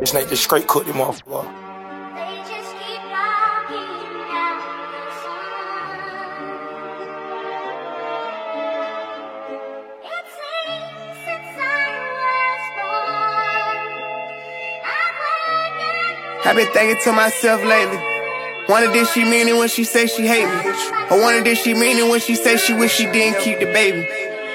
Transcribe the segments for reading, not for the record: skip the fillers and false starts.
This nigga just straight cooked him off. I've been thinking to myself lately, wonder did she mean it when she say she hate me? Or wonder did she mean it when she say she wish she didn't keep the baby?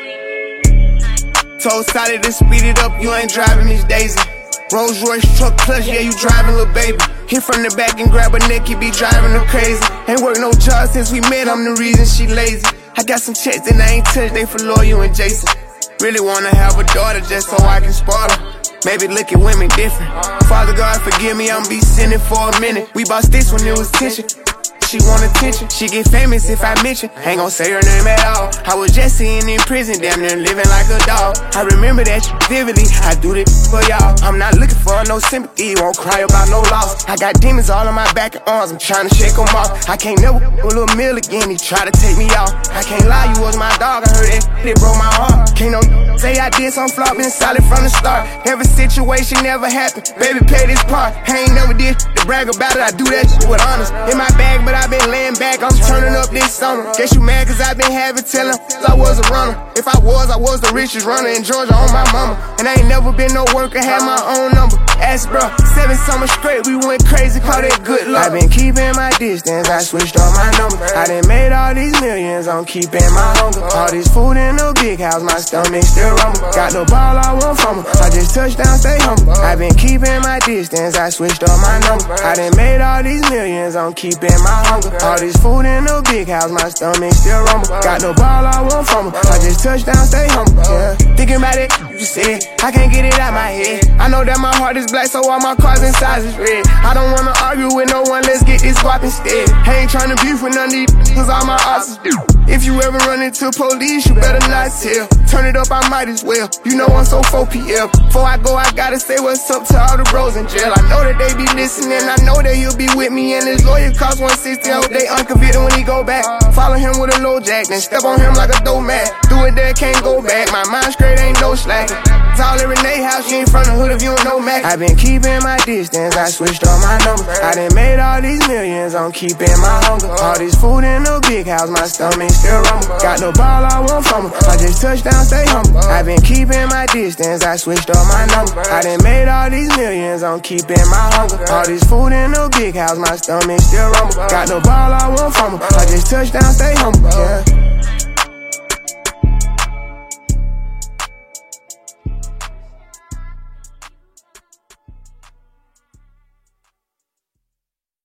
Told Sally to speed it up, you ain't driving Miss Daisy. Rolls Royce truck clutch, yeah you driving little baby. Hit from the back and grab her neck, you be driving her crazy. Ain't worked no job since we met, I'm the reason she lazy. I got some checks and I ain't touched, they for Loyal and Jason. Really wanna have a daughter just so I can spoil her. Maybe look at women different. Father God forgive me, I'm be sinning for a minute. We bought sticks when it was tension. She want attention, she get famous if I mention. Ain't gon' say her name at all. I was just sitting in prison, damn near living like a dog. I remember that vividly, I do this for y'all. I'm not looking for no sympathy, won't cry about no loss. I got demons all on my back and arms, I'm trying to shake them off. I can't never a little meal again, he try to take me off. I can't lie, you was my dog, I heard that, it broke my heart. Can't no say I did some flop, been solid from the start. Every situation never happened, baby play this part. I ain't never did to brag about it, I do that shit with honors. In my bag, but I been laying back, I'm turning up this summer. Guess you mad cause I been having tellin' I was a runner. If I was the richest runner in Georgia on my mama. And I ain't never been no worker, had my own number. Ask bro, 7 summers straight, we went crazy, call that good luck. I been keeping my distance, I switched all my numbers. I done made all these millions, I'm keeping my hunger. All this food in the big house, my stomach still rumble. Got no ball, I want from her, I just touch down, stay humble. I been keeping my distance, I switched all my numbers. I done made all these millions, I'm keeping my hunger. All this food in the big house, my stomach still rumble. Got no ball, I want from her, I just touch down, stay humble. Yeah. Thinking about it, you said, I can't get it out my head. I know that my heart is black, so all my cars inside is red. I don't wanna argue with no one, let's get this squap instead. I ain't tryna beef with none of these, cause all my options do. If you ever run into police, you better not tell. Turn it up, I might as well. You know I'm so 4PL. Before I go, I gotta say what's up to all the bros in jail. I know that they be listening, I know that he'll be with me. And his lawyer cost 160, I hope they unconvicted when he go back. Follow him with a low jack, then step on him like a dough mat. Do it there, can't go back. My mind straight, ain't no slack. Tall in Renee house, you ain't from the hood if you don't know Mac. I been keeping my distance, I switched all my numbers. I done made all these millions, I'm keeping my hunger. All this food in the big house, my stomach still rumble. Got no ball, I want from her, I just touch down, stay humble. I been keeping my distance, I switched all my numbers. I done made all these millions, I'm keeping my hunger. All this food in the big house, my stomach still rumble. Got no ball, I want from her, I just touch down, stay humble. Yeah.